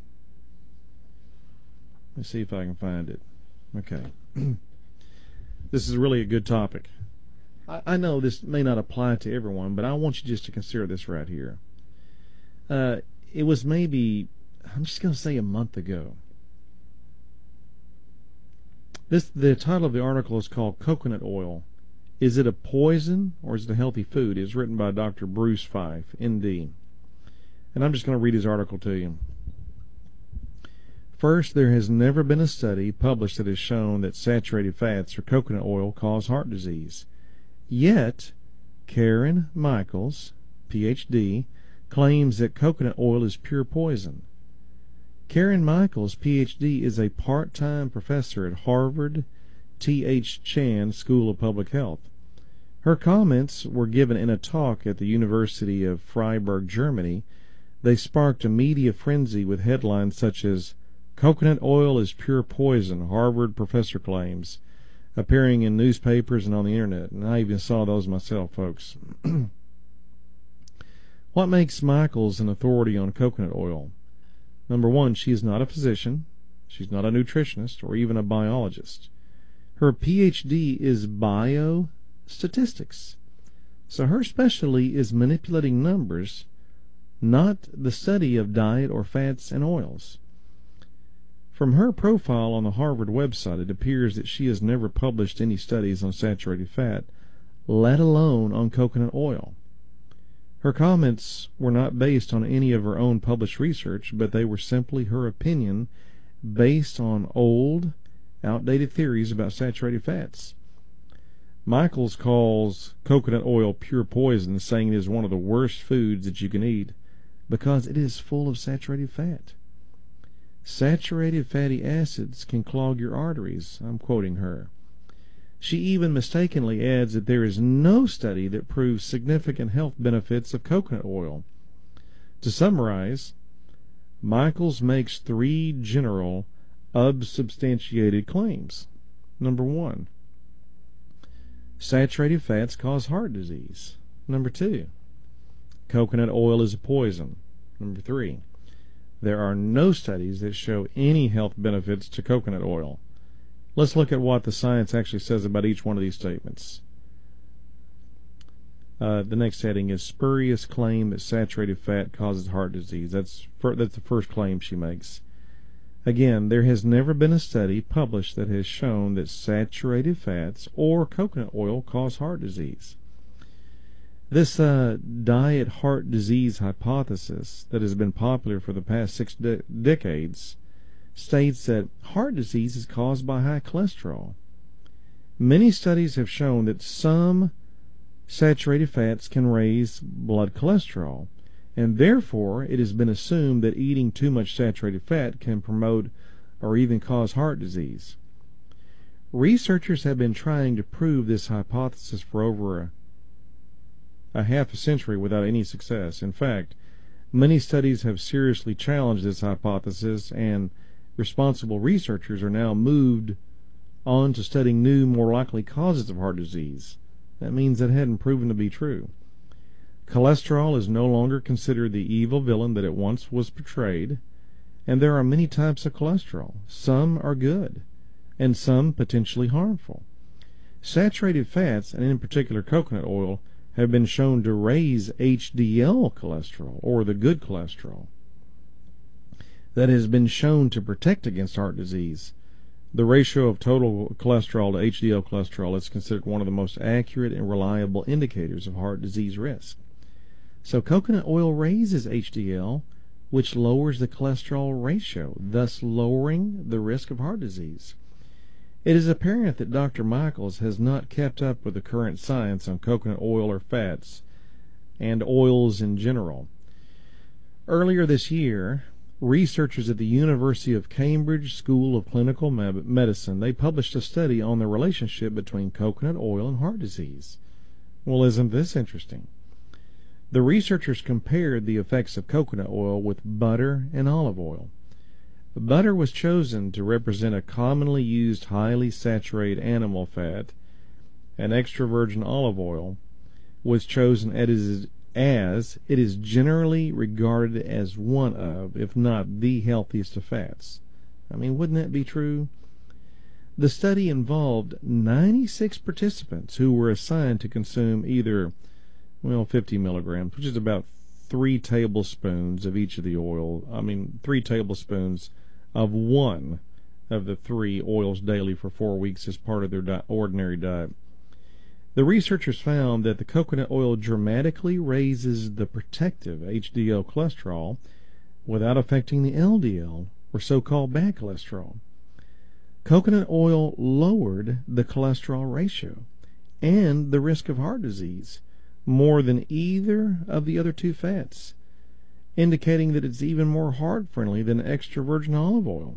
Let's see if I can find it. Okay. This is really a good topic. I know this may not apply to everyone, but I want you just to consider this right here. It was maybe, I'm just going to say a month ago. The title of the article is called Coconut Oil. Is it a poison or is it a healthy food? It's written by Dr. Bruce Fife, ND. And I'm just going to read his article to you. First, there has never been a study published that has shown that saturated fats or coconut oil cause heart disease. Yet, Karen Michaels, Ph.D., claims that coconut oil is pure poison. Karen Michaels, Ph.D., is a part-time professor at Harvard T.H. Chan School of Public Health. Her comments were given in a talk at the University of Freiburg, Germany. They sparked a media frenzy with headlines such as, "Coconut oil is pure poison, Harvard professor claims," appearing in newspapers and on the internet. And I even saw those myself, folks. What makes Michaels an authority on coconut oil? Number one, she is not a physician. She's not a nutritionist or even a biologist. Her Ph.D. is biostatistics. So her specialty is manipulating numbers, not the study of diet or fats and oils. From her profile on the Harvard website, it appears that she has never published any studies on saturated fat, let alone on coconut oil. Her comments were not based on any of her own published research, but they were simply her opinion based on old, outdated theories about saturated fats. Michaels calls coconut oil pure poison, saying it is one of the worst foods that you can eat. because it is full of saturated fat. Saturated fatty acids can clog your arteries, I'm quoting her. She even mistakenly adds that there is no study that proves significant health benefits of coconut oil. To summarize, Michaels makes 3 general, unsubstantiated claims. Number 1, saturated fats cause heart disease. Number 2, coconut oil is a poison. Number 3, there are no studies that show any health benefits to coconut oil. Let's look at what the science actually says about each one of these statements. The next heading is spurious claim that saturated fat causes heart disease. That's the first claim she makes. Again, there has never been a study published that has shown that saturated fats or coconut oil cause heart disease. This diet heart disease hypothesis that has been popular for the past 6 decades states that heart disease is caused by high cholesterol. Many studies have shown that some saturated fats can raise blood cholesterol, and therefore it has been assumed that eating too much saturated fat can promote or even cause heart disease. Researchers have been trying to prove this hypothesis for over a half a century without any success. In fact, many studies have seriously challenged this hypothesis, and responsible researchers are now moved on to studying new, more likely causes of heart disease. That means that hadn't proven to be true. Cholesterol is no longer considered the evil villain that it once was portrayed, and there are many types of cholesterol. Some are good, and some potentially harmful. Saturated fats, and in particular coconut oil, have been shown to raise HDL cholesterol, or the good cholesterol, that has been shown to protect against heart disease. The ratio of total cholesterol to HDL cholesterol is considered one of the most accurate and reliable indicators of heart disease risk. So coconut oil raises HDL, which lowers the cholesterol ratio, thus lowering the risk of heart disease. It is apparent that Dr. Michaels has not kept up with the current science on coconut oil or fats, and oils in general. Earlier this year, researchers at the University of Cambridge School of Clinical Medicine, they published a study on the relationship between coconut oil and heart disease. Well, isn't this interesting? The researchers compared the effects of coconut oil with butter and olive oil. Butter was chosen to represent a commonly used highly saturated animal fat, and extra virgin olive oil was chosen as it is generally regarded as one of, if not the healthiest of fats. I mean, wouldn't that be true? The study involved 96 participants who were assigned to consume either, 50 milligrams, which is about 3 tablespoons of each of the oil. 3 tablespoons of one of the 3 oils daily for 4 weeks as part of their ordinary diet. The researchers found that the coconut oil dramatically raises the protective HDL cholesterol without affecting the LDL, or so-called bad cholesterol. Coconut oil lowered the cholesterol ratio and the risk of heart disease more than either of the other 2 fats, indicating that it's even more heart-friendly than extra virgin olive oil.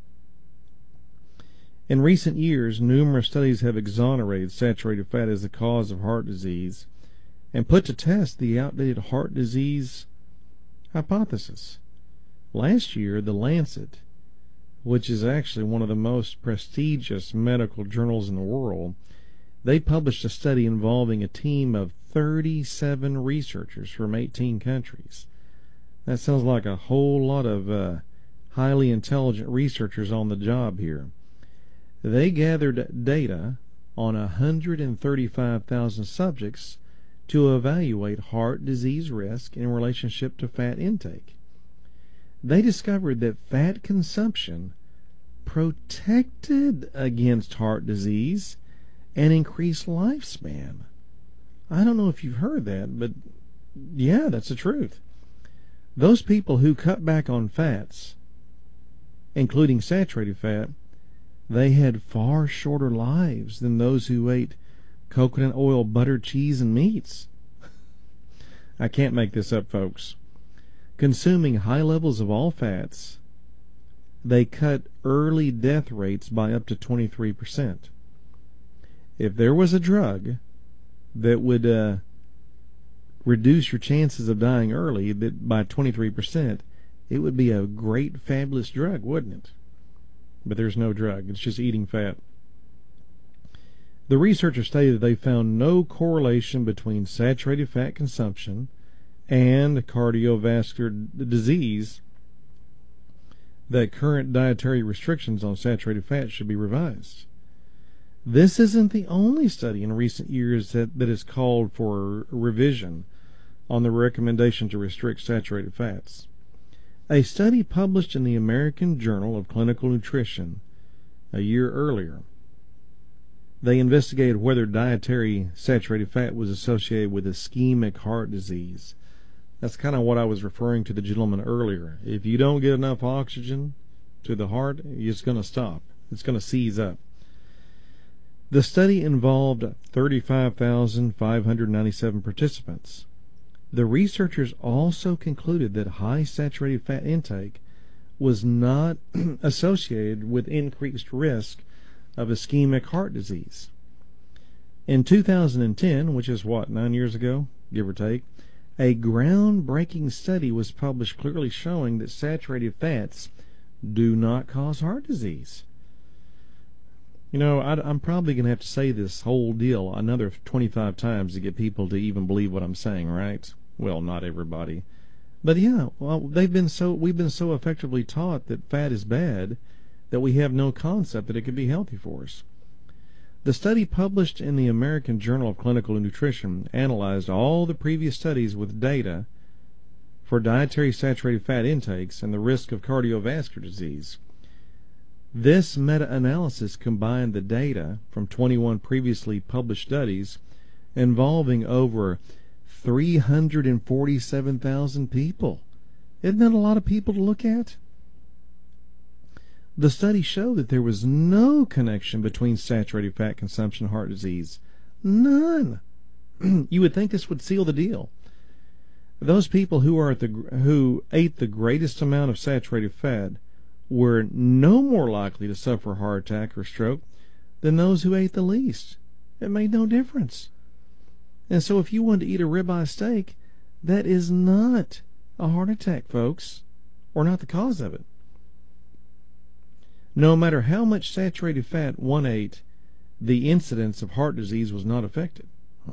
In recent years, numerous studies have exonerated saturated fat as the cause of heart disease and put to test the outdated heart disease hypothesis. Last year, The Lancet, which is actually one of the most prestigious medical journals in the world, they published a study involving a team of 37 researchers from 18 countries. That sounds like a whole lot of highly intelligent researchers on the job here. They gathered data on 135,000 subjects to evaluate heart disease risk in relationship to fat intake. They discovered that fat consumption protected against heart disease and increased lifespan. I don't know if you've heard that, but yeah, that's the truth. Those people who cut back on fats, including saturated fat, they had far shorter lives than those who ate coconut oil, butter, cheese, and meats. I can't make this up, folks. consuming high levels of all fats, they cut early death rates by up to 23%. If there was a drug that would reduce your chances of dying early by 23%, it would be a great, fabulous drug, wouldn't it? But there's no drug. It's just eating fat. The researchers stated that they found no correlation between saturated fat consumption and cardiovascular disease, that current dietary restrictions on saturated fat should be revised. This isn't the only study in recent years that has called for revision on the recommendation to restrict saturated fats. A study published in the American Journal of Clinical Nutrition a year earlier, they investigated whether dietary saturated fat was associated with ischemic heart disease. That's kind of what I was referring to the gentleman earlier. If you don't get enough oxygen to the heart, it's going to stop. It's going to seize up. The study involved 35,597 participants. The researchers also concluded that high saturated fat intake was not associated with increased risk of ischemic heart disease. In 2010, which is 9 years ago, give or take, a groundbreaking study was published clearly showing that saturated fats do not cause heart disease. You know, I'm probably going to have to say this whole deal another 25 times to get people to even believe what I'm saying, right? Well, not everybody. But yeah, well, we've been so effectively taught that fat is bad that we have no concept that it could be healthy for us. The study published in the American Journal of Clinical Nutrition analyzed all the previous studies with data for dietary saturated fat intakes and the risk of cardiovascular disease. This meta-analysis combined the data from 21 previously published studies involving over 347,000 people. Isn't that a lot of people to look at? The study showed that there was no connection between saturated fat consumption and heart disease. None. You would think this would seal the deal. Those people who ate the greatest amount of saturated fat were no more likely to suffer a heart attack or stroke than those who ate the least. It made no difference. And so if you want to eat a ribeye steak, that is not a heart attack, folks, or not the cause of it. No matter how much saturated fat one ate, the incidence of heart disease was not affected.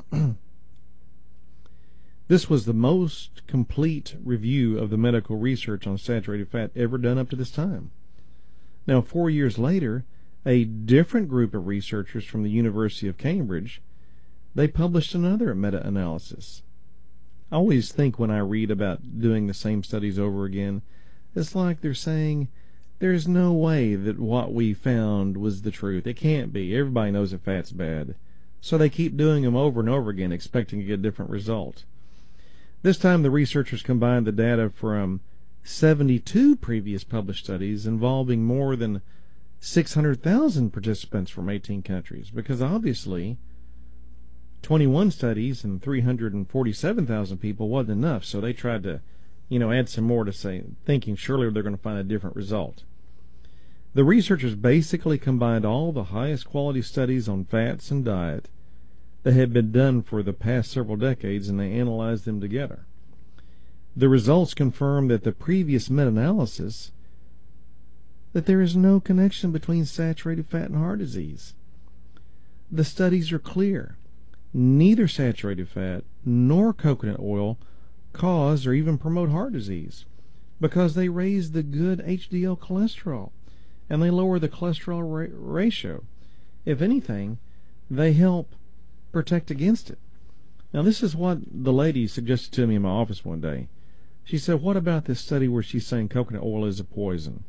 This was the most complete review of the medical research on saturated fat ever done up to this time. Now, 4 years later, a different group of researchers from the University of Cambridge, they published another meta-analysis. I always think when I read about doing the same studies over again, it's like they're saying, there's no way that what we found was the truth. It can't be. Everybody knows that fat's bad. So they keep doing them over and over again, expecting to get a different result. This time the researchers combined the data from 72 previous published studies involving more than 600,000 participants from 18 countries, because obviously 21 studies and 347,000 people wasn't enough, so they tried to, add some more to say, thinking surely they're going to find a different result. The researchers basically combined all the highest quality studies on fats and diet that had been done for the past several decades, and they analyzed them together. The results confirm that the previous meta-analysis, that there is no connection between saturated fat and heart disease. The studies are clear. Neither saturated fat nor coconut oil cause or even promote heart disease, because they raise the good HDL cholesterol and they lower the cholesterol ratio. If anything, they help protect against it. Now, this is what the lady suggested to me in my office one day. She said, what about this study where she's saying coconut oil is a poison?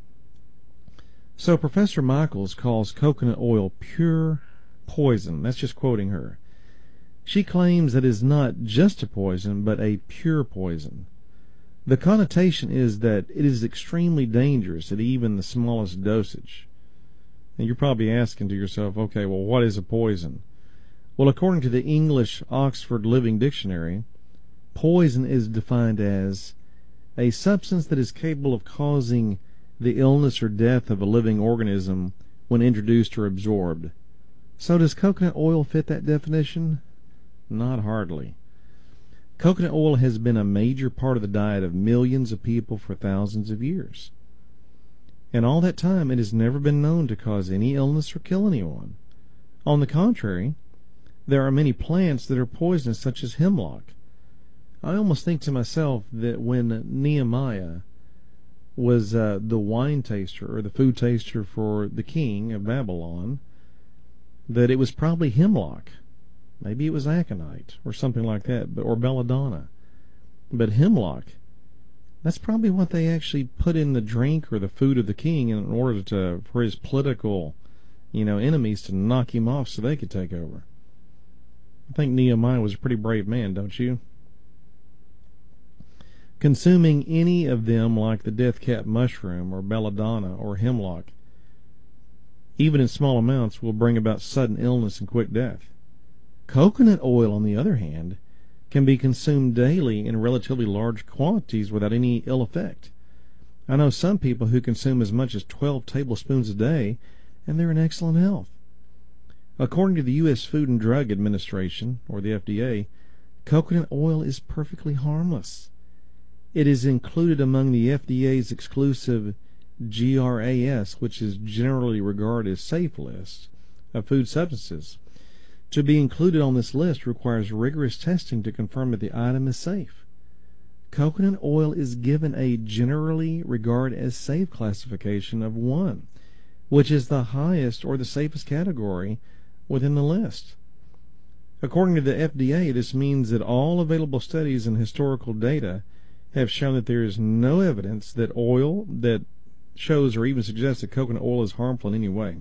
So Professor Michaels calls coconut oil pure poison. That's just quoting her. She claims that it is not just a poison, but a pure poison. The connotation is that it is extremely dangerous at even the smallest dosage. And you're probably asking to yourself, okay, well, what is a poison? Well, according to the English Oxford Living Dictionary, poison is defined as a substance that is capable of causing the illness or death of a living organism when introduced or absorbed. So does coconut oil fit that definition? Not hardly. Coconut oil has been a major part of the diet of millions of people for thousands of years. In all that time, it has never been known to cause any illness or kill anyone. On the contrary, there are many plants that are poisonous, such as hemlock. I almost think to myself that when Nehemiah was the wine taster or the food taster for the king of Babylon, that it was probably hemlock. Maybe it was aconite or something like that, or belladonna. But hemlock, that's probably what they actually put in the drink or the food of the king in order for his political, enemies to knock him off so they could take over. I think Nehemiah was a pretty brave man, don't you? Consuming any of them, like the death cap mushroom or belladonna or hemlock, even in small amounts, will bring about sudden illness and quick death. Coconut oil, on the other hand, can be consumed daily in relatively large quantities without any ill effect. I know some people who consume as much as 12 tablespoons a day, and they're in excellent health. According to the U.S. Food and Drug Administration, or the FDA, coconut oil is perfectly harmless. It is included among the FDA's exclusive GRAS, which is generally regarded as safe list of food substances. To be included on this list requires rigorous testing to confirm that the item is safe. Coconut oil is given a generally regarded as safe classification of 1, which is the highest or the safest category within the list. According to the FDA, this means that all available studies and historical data have shown that there is no evidence that oil that shows or even suggests that coconut oil is harmful in any way.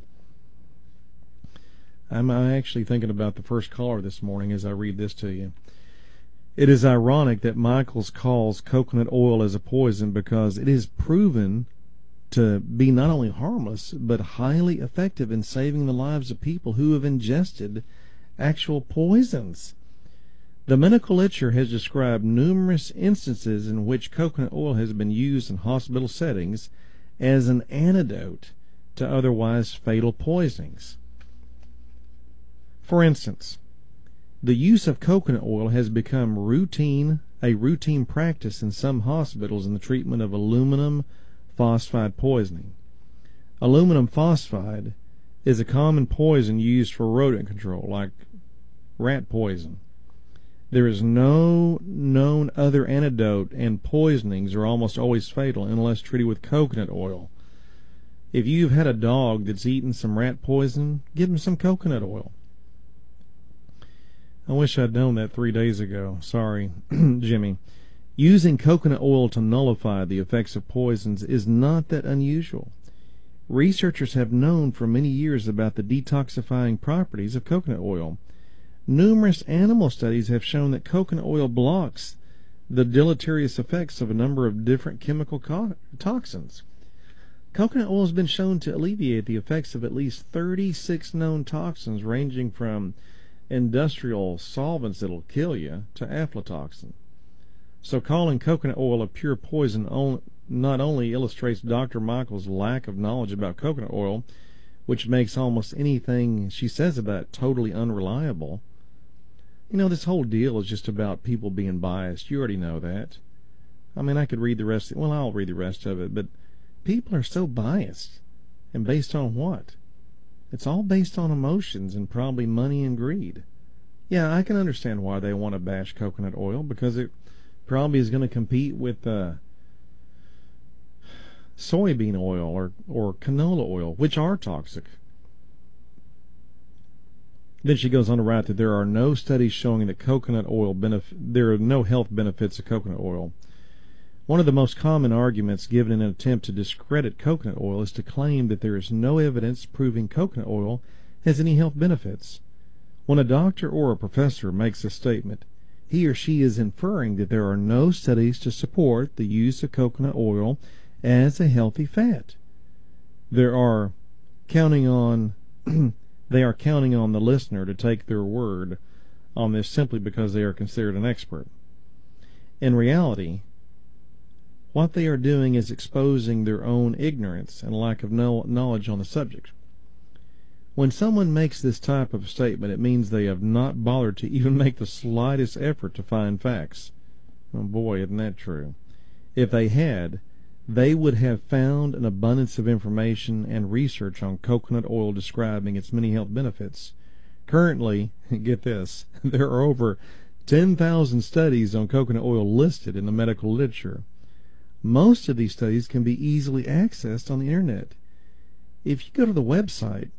I'm actually thinking about the first caller this morning as I read this to you. It is ironic that Michaels calls coconut oil as a poison because it is proven to be not only harmless but highly effective in saving the lives of people who have ingested actual poisons. The medical literature has described numerous instances in which coconut oil has been used in hospital settings as an antidote to otherwise fatal poisonings. For instance, the use of coconut oil has become a routine practice in some hospitals in the treatment of aluminum phosphide poisoning. Aluminum phosphide is a common poison used for rodent control, like rat poison. There is no known other antidote, and poisonings are almost always fatal unless treated with coconut oil. If you've had a dog that's eaten some rat poison, give him some coconut oil. I wish I'd known that 3 days ago. Sorry, Jimmy. Using coconut oil to nullify the effects of poisons is not that unusual. Researchers have known for many years about the detoxifying properties of coconut oil. Numerous animal studies have shown that coconut oil blocks the deleterious effects of a number of different chemical toxins. Coconut oil has been shown to alleviate the effects of at least 36 known toxins, ranging from industrial solvents that'll kill you to aflatoxin. So calling coconut oil a pure poison not only illustrates Dr. Michael's lack of knowledge about coconut oil, which makes almost anything she says about it totally unreliable. This whole deal is just about people being biased. You already know that. I mean, I could read the rest. Well, I'll read the rest of it, but people are so biased. And based on what? It's all based on emotions and probably money and greed. Yeah, I can understand why they want to bash coconut oil, because it probably is going to compete with soybean oil or canola oil, which are toxic. Then she goes on to write that there are no studies showing that there are no health benefits of coconut oil. One of the most common arguments given in an attempt to discredit coconut oil is to claim that there is no evidence proving coconut oil has any health benefits. When a doctor or a professor makes a statement, he or she is inferring that there are no studies to support the use of coconut oil as a healthy fat. They are counting on the listener to take their word on this simply because they are considered an expert. In reality, What they are doing is exposing their own ignorance and lack of knowledge on the subject. When someone makes this type of statement, it means they have not bothered to even make the slightest effort to find facts. Oh boy, isn't that true? If they had, they would have found an abundance of information and research on coconut oil describing its many health benefits. Currently, get this, there are over 10,000 studies on coconut oil listed in the medical literature. Most of these studies can be easily accessed on the internet. If you go to the website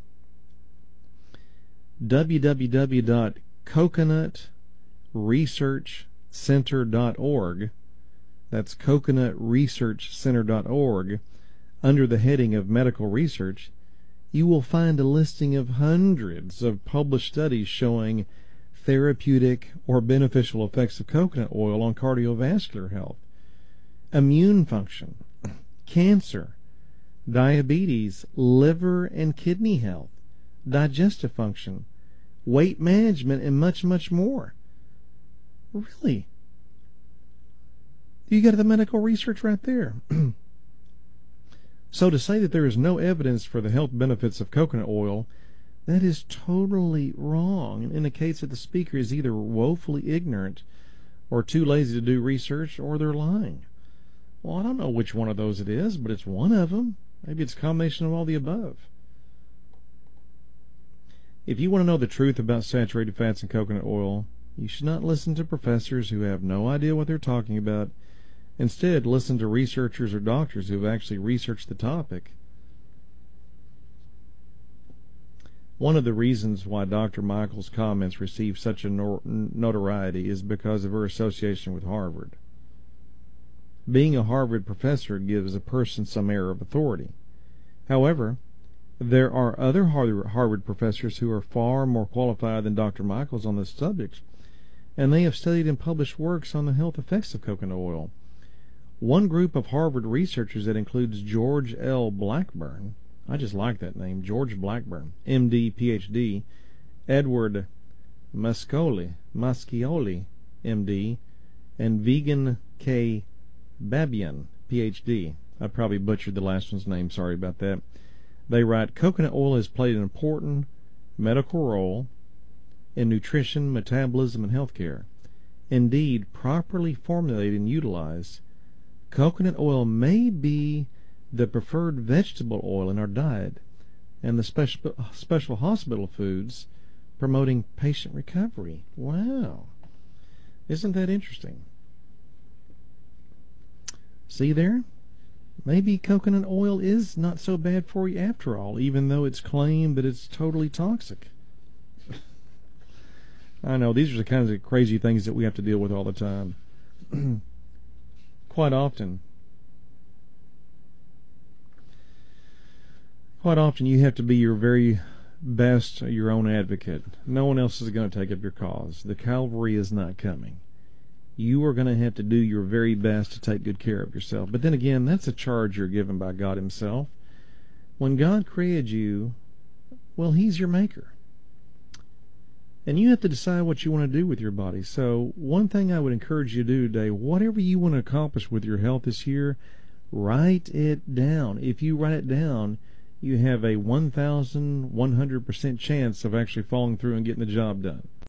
www.coconutresearchcenter.org, that's coconutresearchcenter.org, under the heading of medical research, you will find a listing of hundreds of published studies showing therapeutic or beneficial effects of coconut oil on cardiovascular health, immune function, cancer, diabetes, liver and kidney health, digestive function, weight management, and much, much more. Really? You got the medical research right there. So to say that there is no evidence for the health benefits of coconut oil, that is totally wrong and indicates that the speaker is either woefully ignorant or too lazy to do research, or they're lying. Well, I don't know which one of those it is, but it's one of them. Maybe it's a combination of all the above. If you want to know the truth about saturated fats in coconut oil, you should not listen to professors who have no idea what they're talking about. Instead, listen to researchers or doctors who have actually researched the topic. One of the reasons why Dr. Michael's comments receive such a notoriety is because of her association with Harvard. Being a Harvard professor gives a person some air of authority. However, there are other Harvard professors who are far more qualified than Dr. Michaels on this subject, and they have studied and published works on the health effects of coconut oil. One group of Harvard researchers that includes George L. Blackburn, I just like that name, George Blackburn, MD, PhD, Edward Mascioli, MD, and Vegan K. Babian, PhD. I probably butchered the last one's name, sorry about that. They write, coconut oil has played an important medical role in nutrition, metabolism, and healthcare. Indeed, properly formulated and utilized, coconut oil may be the preferred vegetable oil in our diet and the special hospital foods promoting patient recovery. Wow. Isn't that interesting? See there? Maybe coconut oil is not so bad for you after all, even though it's claimed that it's totally toxic. I know, these are the kinds of crazy things that we have to deal with all the time. Quite often you have to be your very best, your own advocate. No one else is going to take up your cause. The cavalry is not coming. You are going to have to do your very best to take good care of yourself. But then again, that's a charge you're given by God himself. When God created you, well, he's your maker. And you have to decide what you want to do with your body. So one thing I would encourage you to do today, whatever you want to accomplish with your health this year, write it down. If you write it down, you have a 1,100% chance of actually following through and getting the job done.